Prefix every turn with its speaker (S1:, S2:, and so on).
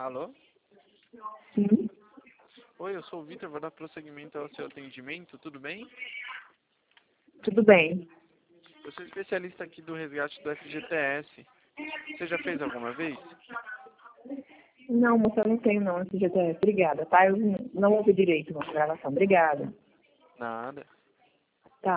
S1: Alô?
S2: Sim,
S1: Oi, eu sou o Vitor, vou dar prosseguimento ao seu atendimento, tudo bem?
S2: tudo bem.
S1: Eu sou especialista aqui do resgate do FGTS. Você já fez alguma vez?
S2: Não, moça, eu não tenho não esse GTS. Obrigada, tá? Eu não ouvi direito a gravação. Obrigada.
S1: Nada.